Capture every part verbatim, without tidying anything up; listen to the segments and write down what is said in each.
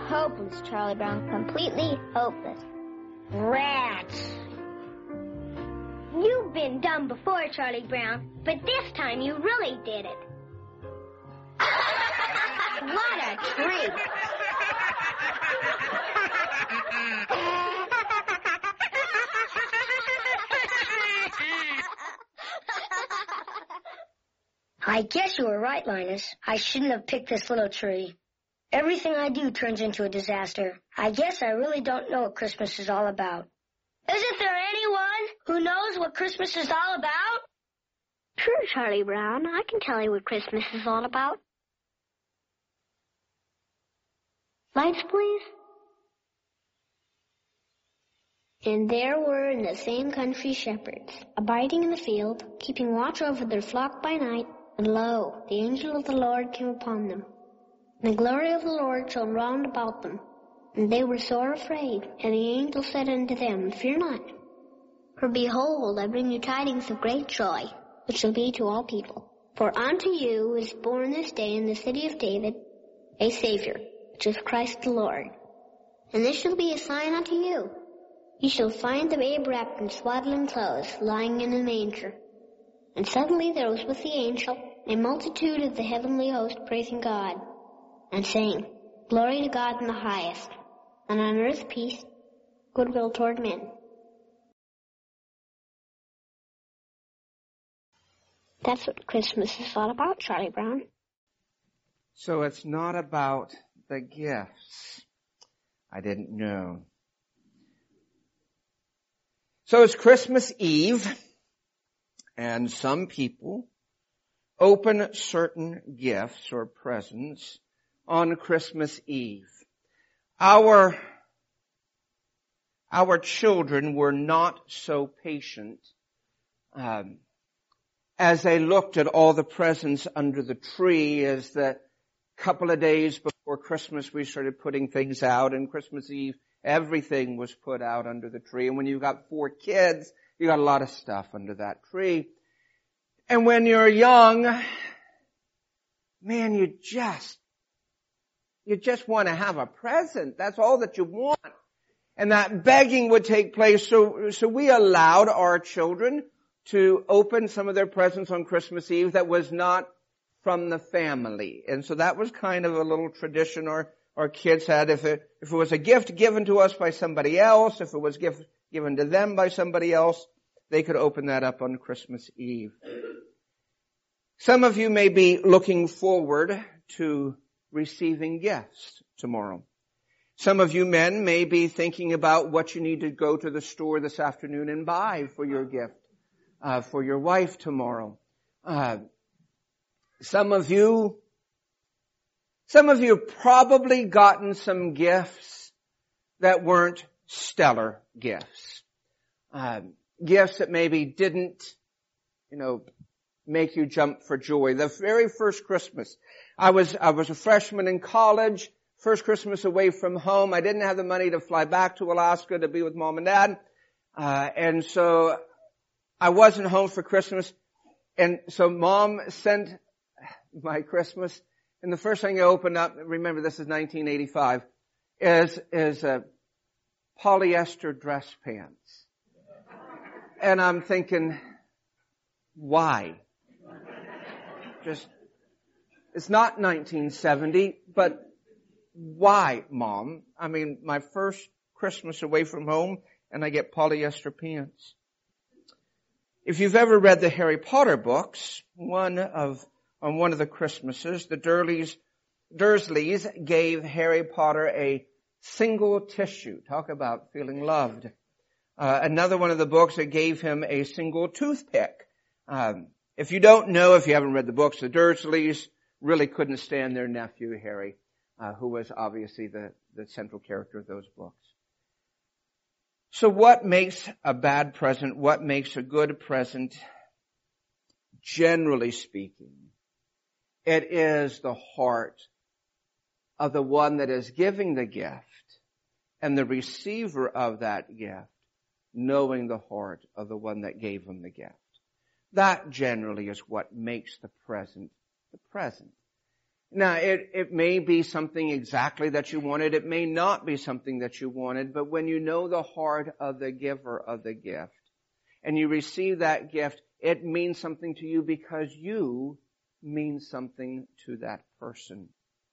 hopeless, Charlie Brown. Completely hopeless. Rats. You've been dumb before, Charlie Brown, but this time you really did it. What a treat. I guess you were right, Linus. I shouldn't have picked this little tree. Everything I do turns into a disaster. I guess I really don't know what Christmas is all about. Isn't there anyone who knows what Christmas is all about? Sure, Charlie Brown. I can tell you what Christmas is all about. Lights, please. And there were in the same country shepherds, abiding in the field, keeping watch over their flock by night. And lo, the angel of the Lord came upon them. And the glory of the Lord shone round about them. And they were sore afraid. And the angel said unto them, Fear not. For behold, I bring you tidings of great joy, which shall be to all people. For unto you is born this day in the city of David a Savior, which is Christ the Lord. And this shall be a sign unto you. You shall find the babe wrapped in swaddling clothes, lying in a manger. And suddenly there was with the angel a multitude of the heavenly host praising God, and saying, Glory to God in the highest, and on earth peace, goodwill toward men. That's what Christmas is all about, Charlie Brown. So it's not about the gifts. I didn't know. So it's Christmas Eve, and some people open certain gifts or presents on Christmas Eve. Our, our children were not so patient um, as they looked at all the presents under the tree. As the couple of days before Christmas we started putting things out, and Christmas Eve everything was put out under the tree. And when you've got four kids, you got a lot of stuff under that tree. And when you're young, man, you just, you just want to have a present. That's all that you want. And that begging would take place. So, so we allowed our children to open some of their presents on Christmas Eve that was not from the family. And so that was kind of a little tradition our, our kids had. If it, if it was a gift given to us by somebody else, if it was gift given to them by somebody else, they could open that up on Christmas Eve. Some of you may be looking forward to receiving gifts tomorrow. Some of you men may be thinking about what you need to go to the store this afternoon and buy for your gift, uh, for your wife tomorrow. Uh, some of you, some of you have probably gotten some gifts that weren't stellar gifts. Uh, gifts that maybe didn't, you know, make you jump for joy. The very first Christmas, I was, I was a freshman in college, first Christmas away from home. I didn't have the money to fly back to Alaska to be with mom and dad. Uh, and so I wasn't home for Christmas. And so mom sent my Christmas. And the first thing I opened up, remember this is nineteen eighty-five, is, is a polyester dress pants. And I'm thinking, why? Just, it's not nineteen seventy, but why, Mom? I mean, my first Christmas away from home, and I get polyester pants. If you've ever read the Harry Potter books, one of, on one of the Christmases, the Dursleys, Dursleys gave Harry Potter a single tissue. Talk about feeling loved. Uh, another one of the books that gave him a single toothpick. Um, if you don't know, if you haven't read the books, the Dursleys really couldn't stand their nephew, Harry, uh, who was obviously the, the central character of those books. So what makes a bad present? What makes a good present? Generally speaking, it is the heart of the one that is giving the gift and the receiver of that gift, knowing the heart of the one that gave him the gift. That generally is what makes the present the present. Now, it, it may be something exactly that you wanted. It may not be something that you wanted. But when you know the heart of the giver of the gift and you receive that gift, it means something to you because you mean something to that person.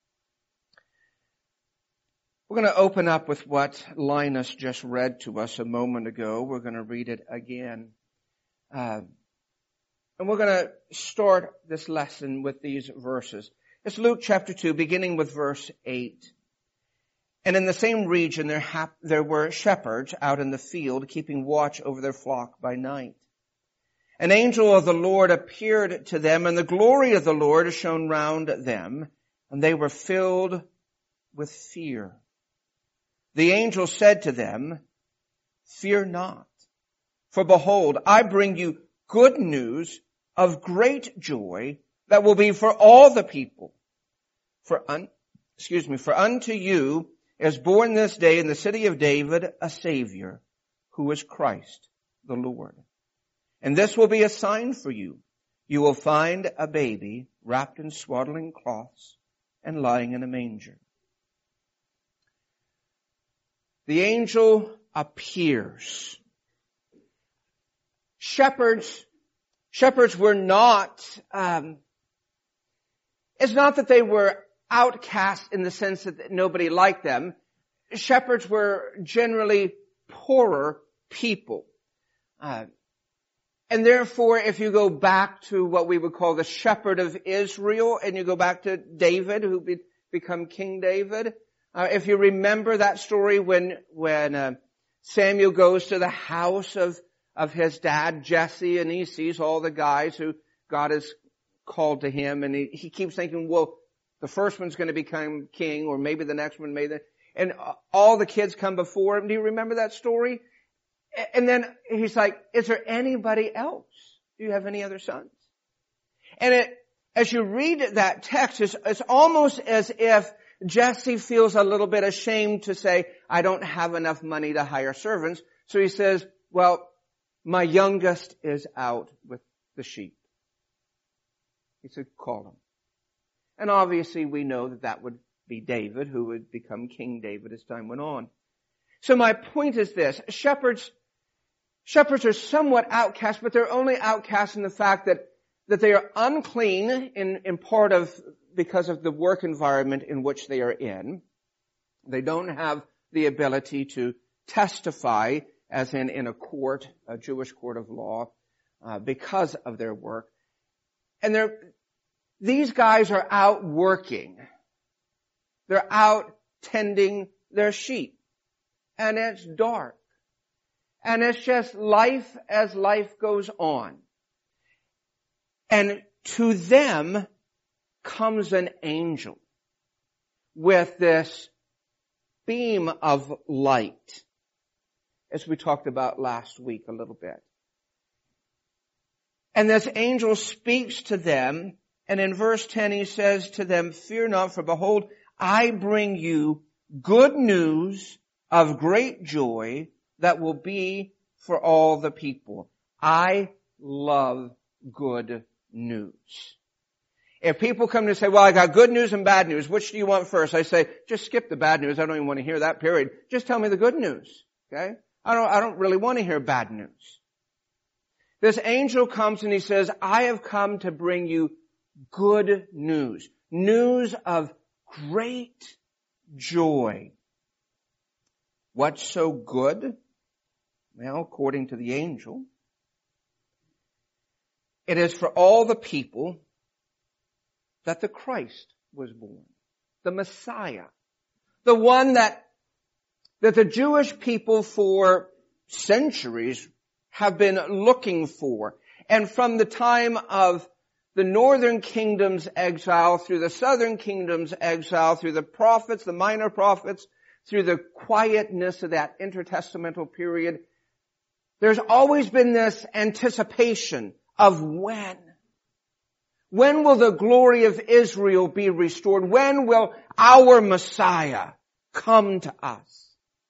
We're going to open up with what Linus just read to us a moment ago. We're going to read it again. Uh, and we're going to start this lesson with these verses. It's Luke chapter two, beginning with verse eight. And in the same region there, hap- there were shepherds out in the field, keeping watch over their flock by night. An angel of the Lord appeared to them, and the glory of the Lord shone round them, and they were filled with fear. The angel said to them, "Fear not, for behold, I bring you good news of great joy that will be for all the people. For un, excuse me, for unto you is born this day in the city of David a Savior, who is Christ the Lord. And this will be a sign for you. You will find a baby wrapped in swaddling cloths and lying in a manger." The angel appears. Shepherds, shepherds were not, um, it's not that they were outcast in the sense that nobody liked them. Shepherds were generally poorer people. Uh, and therefore, if you go back to what we would call the shepherd of Israel, and you go back to David, who be, become King David, uh, if you remember that story when, when, uh, Samuel goes to the house of, of his dad, Jesse, and he sees all the guys who God has called to him, and he, he keeps thinking, well, the first one's going to become king, or maybe the next one, maybe the, and all the kids come before him. Do you remember that story? And then he's like, is there anybody else? Do you have any other sons? And it, as you read that text, it's, it's almost as if Jesse feels a little bit ashamed to say, I don't have enough money to hire servants. So he says, well, my youngest is out with the sheep. He said, call him. And obviously we know that that would be David, who would become King David as time went on. So my point is this. Shepherds, shepherds are somewhat outcast, but they're only outcast in the fact that, that they are unclean in, in part of, because of the work environment in which they are in. They don't have the ability to testify as in, in a court, a Jewish court of law, uh, because of their work. And they're, these guys are out working. They're out tending their sheep. And it's dark. And it's just life as life goes on. And to them comes an angel with this beam of light, as we talked about last week a little bit. And this angel speaks to them, and in verse ten he says to them, "Fear not, for behold, I bring you good news of great joy that will be for all the people." I love good news. If people come to say, well, I got good news and bad news, which do you want first? I say, just skip the bad news. I don't even want to hear that, period. Just tell me the good news. Okay? I don't, I don't really want to hear bad news. This angel comes and he says, I have come to bring you good news. News of great joy. What's so good? Well, according to the angel, it is for all the people that the Christ was born. The Messiah. The one that, that the Jewish people for centuries have been looking for. And from the time of the northern kingdom's exile through the southern kingdom's exile, through the prophets, the minor prophets, through the quietness of that intertestamental period, there's always been this anticipation of when. When will the glory of Israel be restored? When will our Messiah come to us?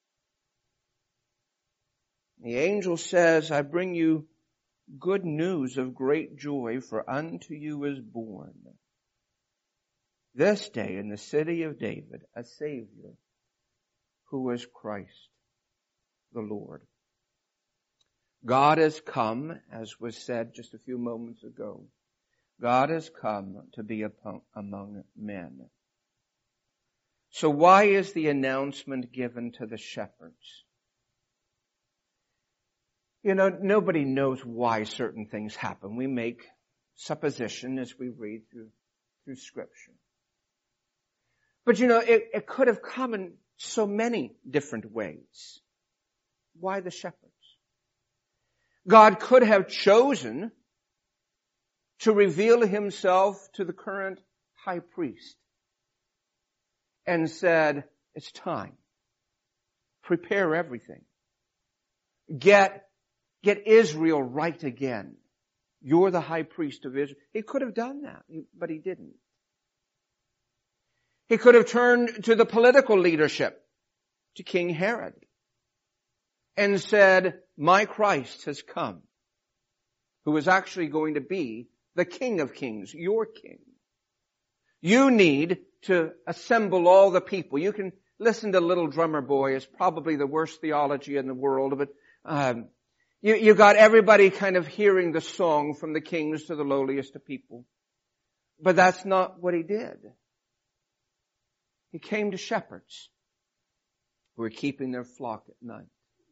The angel says, I bring you good news of great joy, for unto you is born this day in the city of David a Savior who is Christ the Lord. God has come, as was said just a few moments ago. God has come to be among men. So why is the announcement given to the shepherds? You know, nobody knows why certain things happen. We make supposition as we read through, through Scripture. But you know, it, it could have come in so many different ways. Why the shepherds? God could have chosen to reveal himself to the current high priest and said, it's time. Prepare everything. Get, get Israel right again. You're the high priest of Israel. He could have done that, but he didn't. He could have turned to the political leadership, to King Herod, and said, my Christ has come, who is actually going to be the King of Kings, your King. You need to assemble all the people. You can listen to Little Drummer Boy. It's probably the worst theology in the world, but um, you, you got everybody kind of hearing the song from the kings to the lowliest of people. But that's not what he did. He came to shepherds who were keeping their flock at night.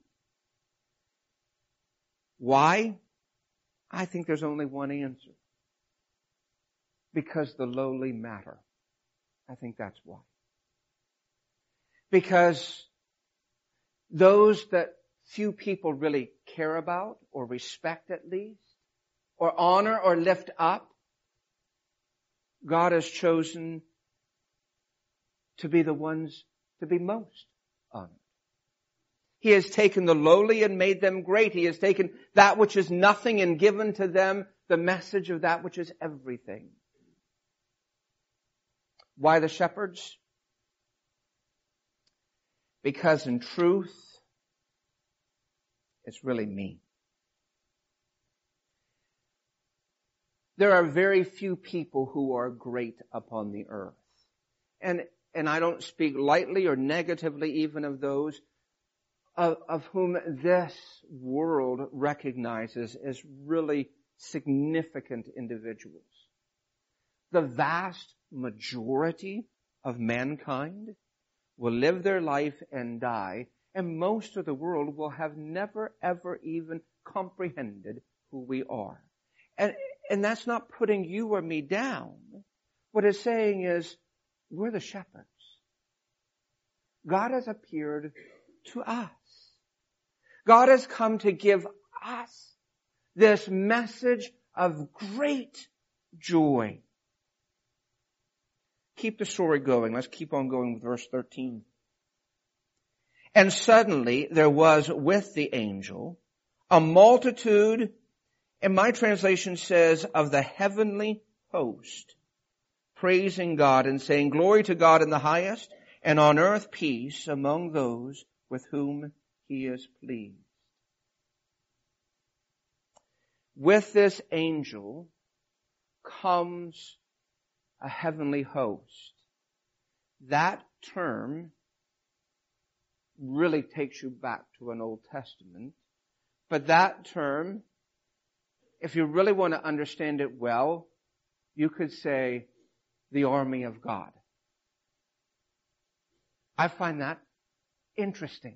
Why? I think there's only one answer. Because the lowly matter. I think that's why. Because those that few people really care about, or respect at least, or honor or lift up, God has chosen to be the ones to be most honored. He has taken the lowly and made them great. He has taken that which is nothing and given to them the message of that which is everything. Why the shepherds? Because in truth, it's really me. There are very few people who are great upon the earth. And, and I don't speak lightly or negatively even of those Of, of whom this world recognizes as really significant individuals. The vast majority of mankind will live their life and die, and most of the world will have never, ever even comprehended who we are. And, and that's not putting you or me down. What it's saying is, we're the shepherds. God has appeared to us. God has come to give us this message of great joy. Keep the story going. Let's keep on going with verse thirteen. And suddenly there was with the angel a multitude, and my translation says, of the heavenly host, praising God and saying, glory to God in the highest, and on earth peace among those with whom He is pleased. With this angel comes a heavenly host. That term really takes you back to an Old Testament. But that term, if you really want to understand it well, you could say the army of God. I find that interesting.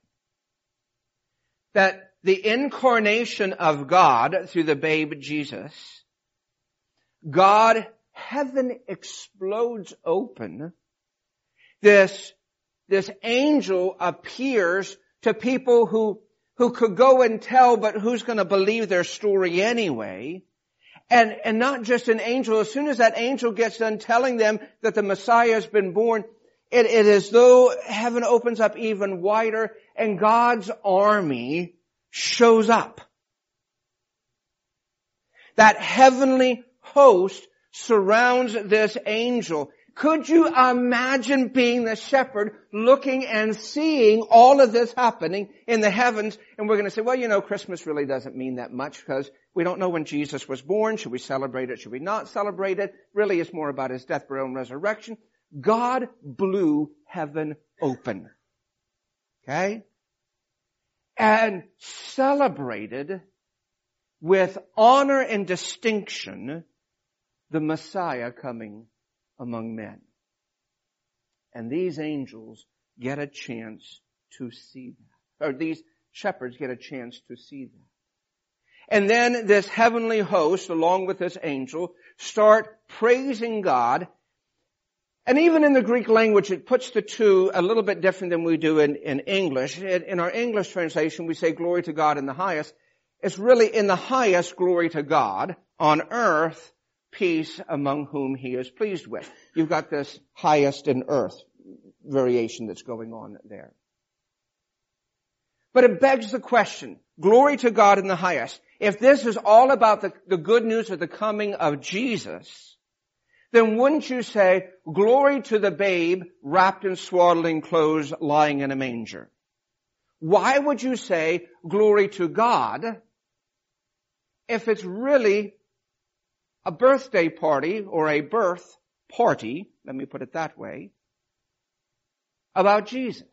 That the incarnation of God through the babe Jesus, God, heaven explodes open. This, this angel appears to people who, who could go and tell, but who's going to believe their story anyway? And, and not just an angel. As soon as that angel gets done telling them that the Messiah has been born, it, it is though heaven opens up even wider and God's army shows up. That heavenly host surrounds this angel. Could you imagine being the shepherd looking and seeing all of this happening in the heavens? And we're going to say, well, you know, Christmas really doesn't mean that much because we don't know when Jesus was born. Should we celebrate it? Should we not celebrate it? Really, it's more about His death, burial, and resurrection. God blew heaven open. Okay? And celebrated with honor and distinction the Messiah coming among men. And these angels get a chance to see that. Or these shepherds get a chance to see that. And then this heavenly host, along with this angel, start praising God. And even in the Greek language, it puts the two a little bit different than we do in, in English. In, in our English translation, we say glory to God in the highest. It's really in the highest glory to God, on earth, peace among whom he is pleased with. You've got this highest in earth variation that's going on there. But it begs the question, glory to God in the highest. If this is all about the, the good news of the coming of Jesus, then wouldn't you say, glory to the babe wrapped in swaddling clothes lying in a manger? Why would you say, glory to God, if it's really a birthday party or a birth party, let me put it that way, about Jesus?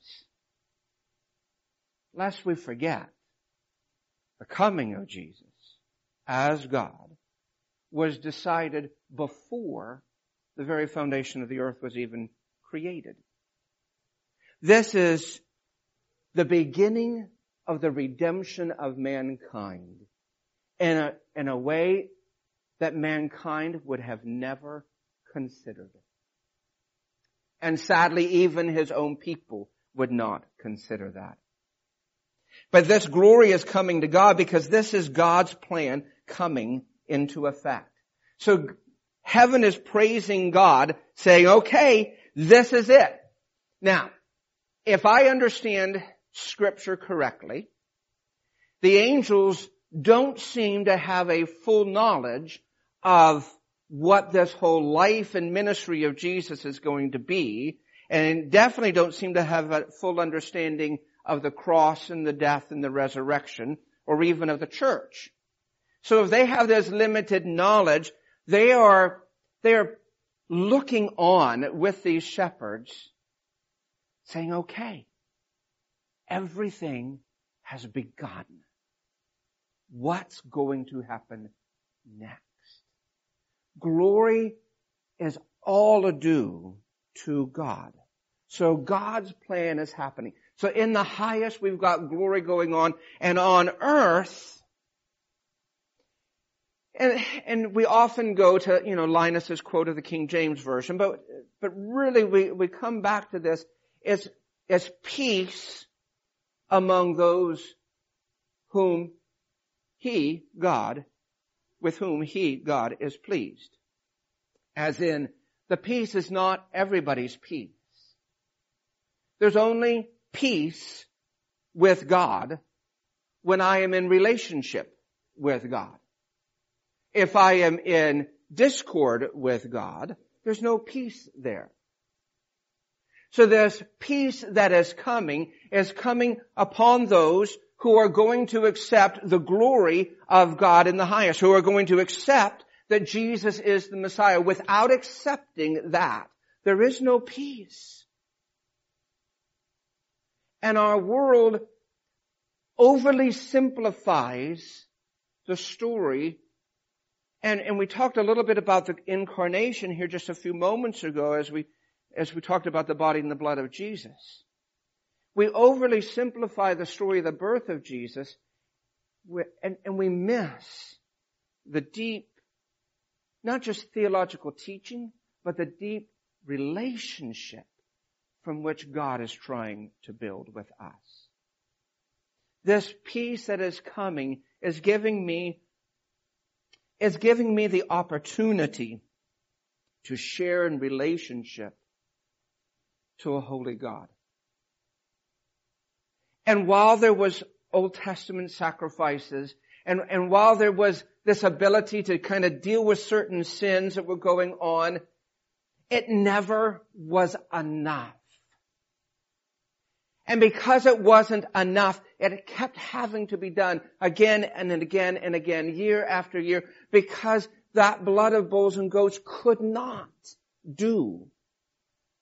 Lest we forget, the coming of Jesus as God was decided before the very foundation of the earth was even created. This is the beginning of the redemption of mankind in a, in a way that mankind would have never considered it. And sadly, even his own people would not consider that. But this glory is coming to God because this is God's plan coming into effect. So heaven is praising God, saying, okay, this is it. Now, if I understand Scripture correctly, the angels don't seem to have a full knowledge of what this whole life and ministry of Jesus is going to be, and definitely don't seem to have a full understanding of the cross and the death and the resurrection, or even of the church. So if they have this limited knowledge, they are, they are looking on with these shepherds, saying, okay, everything has begun. What's going to happen next? Glory is all due to God. So God's plan is happening. So in the highest, we've got glory going on, and on earth, and, and we often go to, you know, Linus's quote of the King James Version, but, but really we, we come back to this, it's, it's peace among those whom he, God, with whom he, God, is pleased. As in, the peace is not everybody's peace. There's only peace with God when I am in relationship with God. If I am in discord with God, there's no peace there. So this peace that is coming is coming upon those who are going to accept the glory of God in the highest, who are going to accept that Jesus is the Messiah. Without accepting that, there is no peace. And our world overly simplifies the story. And, and we talked a little bit about the incarnation here just a few moments ago as we, as we talked about the body and the blood of Jesus. We overly simplify the story of the birth of Jesus, and, and we miss the deep, not just theological teaching, but the deep relationship from which God is trying to build with us. This peace that is coming is giving me, is giving me the opportunity to share in relationship to a holy God. And while there was Old Testament sacrifices, and, and while there was this ability to kind of deal with certain sins that were going on, it never was enough. And because it wasn't enough, it kept having to be done again and again and again, year after year, because that blood of bulls and goats could not do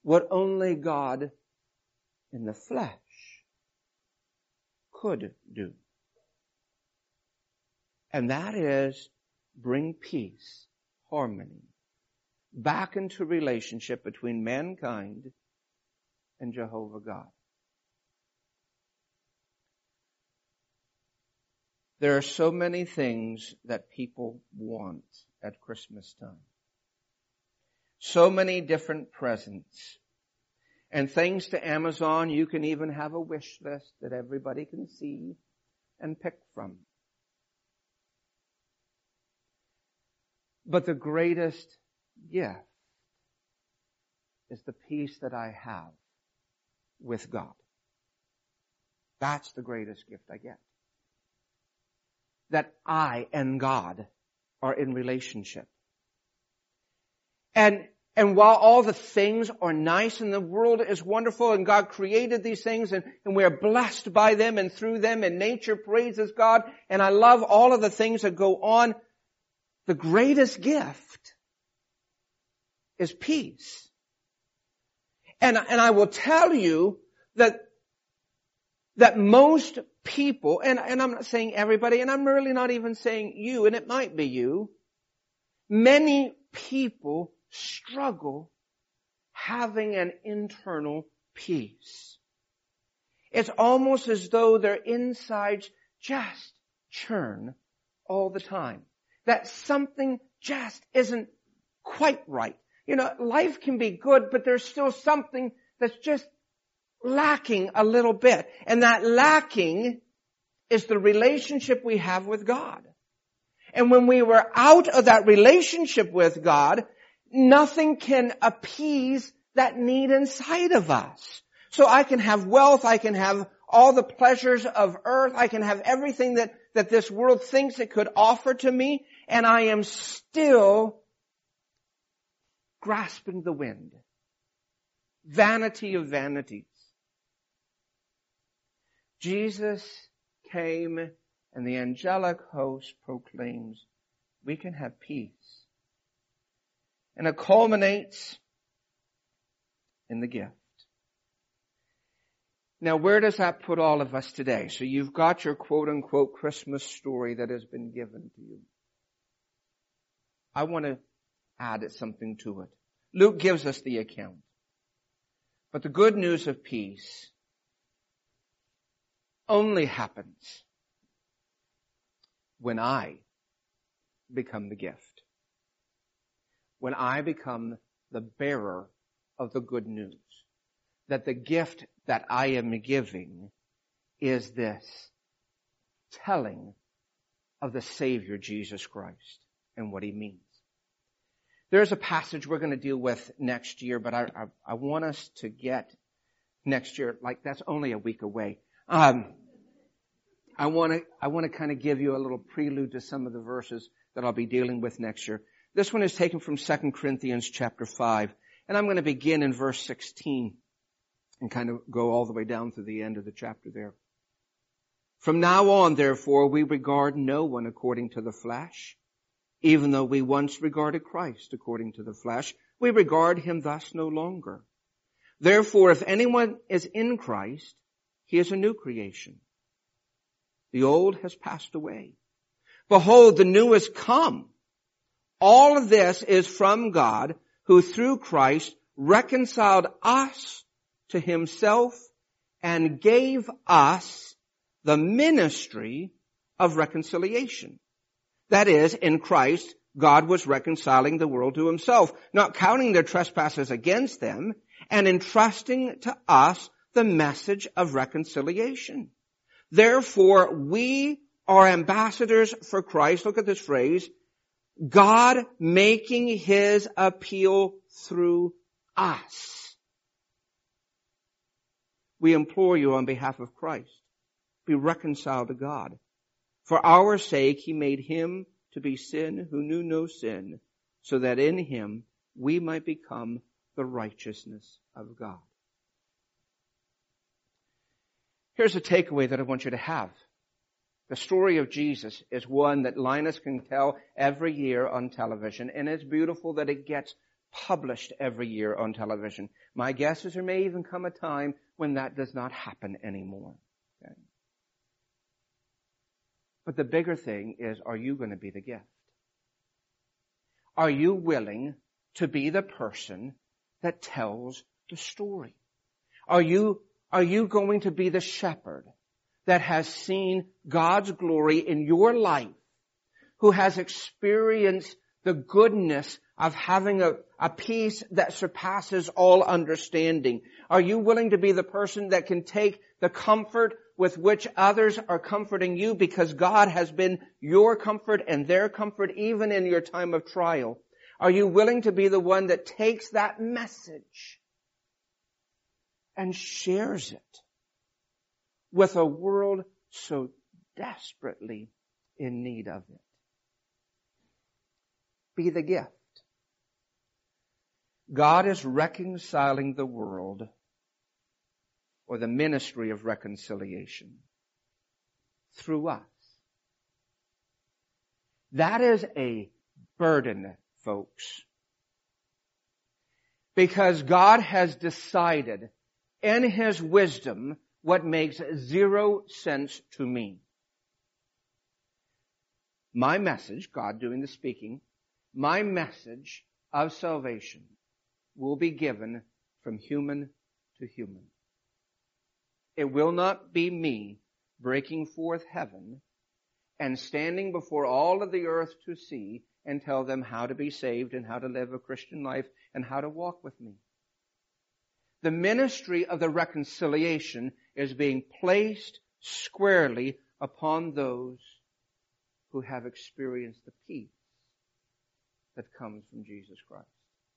what only God in the flesh could do. And that is bring peace, harmony, back into relationship between mankind and Jehovah God. There are so many things that people want at Christmas time. So many different presents. And thanks to Amazon, you can even have a wish list that everybody can see and pick from. But the greatest gift is the peace that I have with God. That's the greatest gift I get. That I and God are in relationship. And, and while all the things are nice and the world is wonderful and God created these things and, and we're blessed by them and through them and nature praises God and I love all of the things that go on, the greatest gift is peace. And, and I will tell you that, that most people, and, and I'm not saying everybody, and I'm really not even saying you, and it might be you, many people struggle having an internal peace. It's almost as though their insides just churn all the time. That something just isn't quite right. You know, life can be good, but there's still something that's just lacking a little bit. And that lacking is the relationship we have with God. And when we were out of that relationship with God, nothing can appease that need inside of us. So I can have wealth, I can have all the pleasures of earth, I can have everything that, that this world thinks it could offer to me, and I am still grasping the wind. Vanity of vanities. Jesus came and the angelic host proclaims, we can have peace. And it culminates in the gift. Now, where does that put all of us today? So you've got your quote-unquote Christmas story that has been given to you. I want to add something to it. Luke gives us the account. But the good news of peace only happens when I become the gift. When I become the bearer of the good news. That the gift that I am giving is this telling of the Savior Jesus Christ and what He means. There's a passage we're going to deal with next year, but I, I, I want us to get next year, like that's only a week away. Um, I want to, I want to kind of give you a little prelude to some of the verses that I'll be dealing with next year. This one is taken from Second Corinthians chapter five, and I'm going to begin in verse sixteen and kind of go all the way down to the end of the chapter there. From now on, therefore, we regard no one according to the flesh. Even though we once regarded Christ according to the flesh, we regard Him thus no longer. Therefore, if anyone is in Christ, he is a new creation. The old has passed away. Behold, the new has come. All of this is from God, who through Christ reconciled us to Himself and gave us the ministry of reconciliation. That is, in Christ, God was reconciling the world to Himself, not counting their trespasses against them, and entrusting to us the message of reconciliation. Therefore, we are ambassadors for Christ. Look at this phrase. God making His appeal through us. We implore you on behalf of Christ, be reconciled to God. For our sake, He made Him to be sin who knew no sin, so that in Him we might become the righteousness of God. Here's a takeaway that I want you to have. The story of Jesus is one that Linus can tell every year on television, and it's beautiful that it gets published every year on television. My guess is there may even come a time when that does not happen anymore. Okay? But the bigger thing is, are you going to be the gift? Are you willing to be the person that tells the story? Are you, are you going to be the shepherd that has seen God's glory in your life, who has experienced the goodness of having a, a peace that surpasses all understanding? Are you willing to be the person that can take the comfort with which others are comforting you, because God has been your comfort and their comfort even in your time of trial? Are you willing to be the one that takes that message and shares it with a world so desperately in need of it? Be the gift. God is reconciling the world, or the ministry of reconciliation, through us. That is a burden, folks. Because God has decided in His wisdom what makes zero sense to me. My message, God doing the speaking, my message of salvation will be given from human to human. It will not be me breaking forth heaven and standing before all of the earth to see and tell them how to be saved and how to live a Christian life and how to walk with me. The ministry of the reconciliation is being placed squarely upon those who have experienced the peace that comes from Jesus Christ.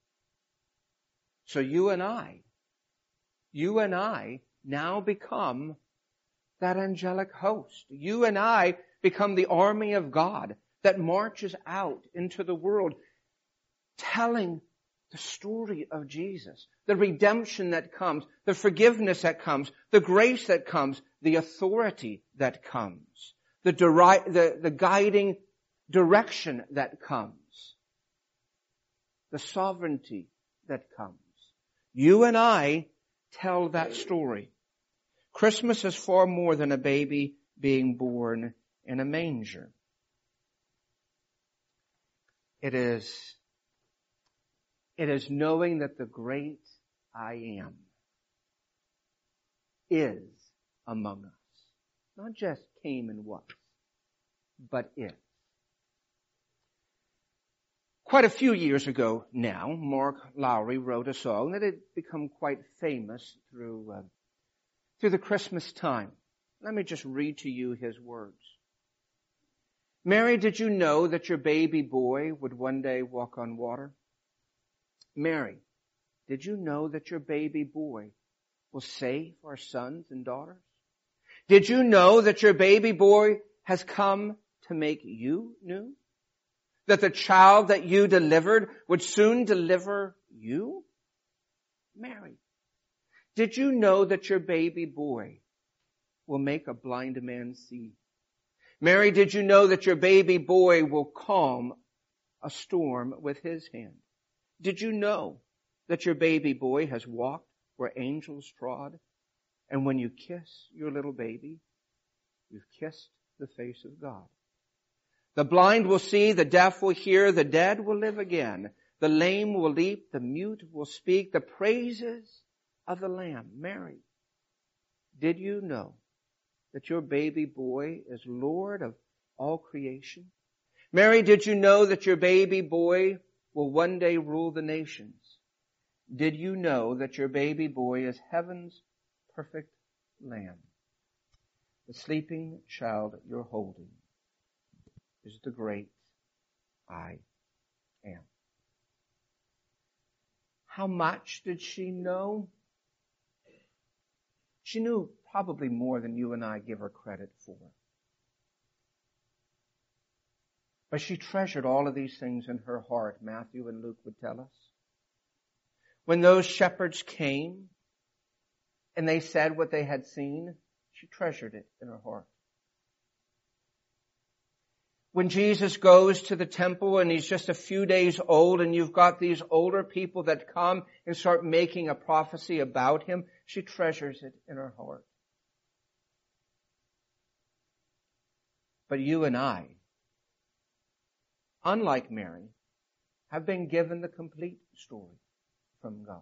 So you and I, you and I now become that angelic host. You and I become the army of God that marches out into the world telling the story of Jesus, the redemption that comes, the forgiveness that comes, the grace that comes, the authority that comes, the, deri- the, the guiding direction that comes, the sovereignty that comes. You and I tell that story. Christmas is far more than a baby being born in a manger. It is, it is knowing that the great I am is among us. Not just came and was, but is. Quite a few years ago now, Mark Lowry wrote a song that had become quite famous through uh, through the Christmas time. Let me just read to you his words. Mary, did you know that your baby boy would one day walk on water? Mary, did you know that your baby boy will save our sons and daughters? Did you know that your baby boy has come to make you new? That the child that you delivered would soon deliver you? Mary, did you know that your baby boy will make a blind man see? Mary, did you know that your baby boy will calm a storm with his hand? Did you know that your baby boy has walked where angels trod? And when you kiss your little baby, you've kissed the face of God. The blind will see, the deaf will hear, the dead will live again. The lame will leap, the mute will speak, the praises of the Lamb. Mary, did you know that your baby boy is Lord of all creation? Mary, did you know that your baby boy will one day rule the nations? Did you know that your baby boy is heaven's perfect Lamb? The sleeping child you're holding is the great I am. How much did she know? She knew probably more than you and I give her credit for. But she treasured all of these things in her heart, Matthew and Luke would tell us. When those shepherds came and they said what they had seen, she treasured it in her heart. When Jesus goes to the temple and he's just a few days old and you've got these older people that come and start making a prophecy about him, she treasures it in her heart. But you and I, unlike Mary, have been given the complete story from God.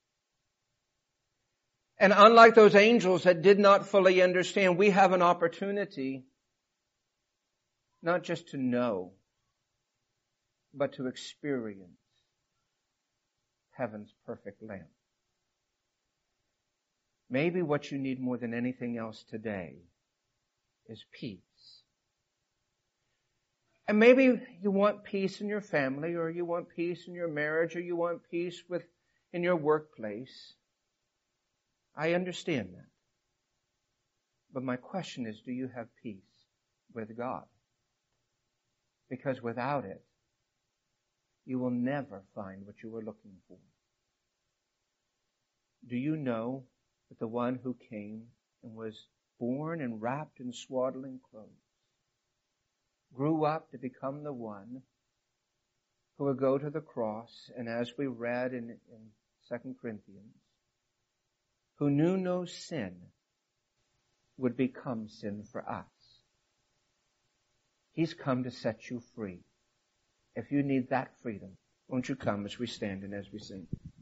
And unlike those angels that did not fully understand, we have an opportunity not just to know, but to experience heaven's perfect Lamb. Maybe what you need more than anything else today is peace. And maybe you want peace in your family, or you want peace in your marriage, or you want peace with in your workplace. I understand that. But my question is, do you have peace with God? Because without it, you will never find what you were looking for. Do you know that the one who came and was born and wrapped in swaddling clothes grew up to become the one who would go to the cross, and as we read in, in Second Corinthians, who knew no sin, would become sin for us. He's come to set you free. If you need that freedom, won't you come as we stand and as we sing?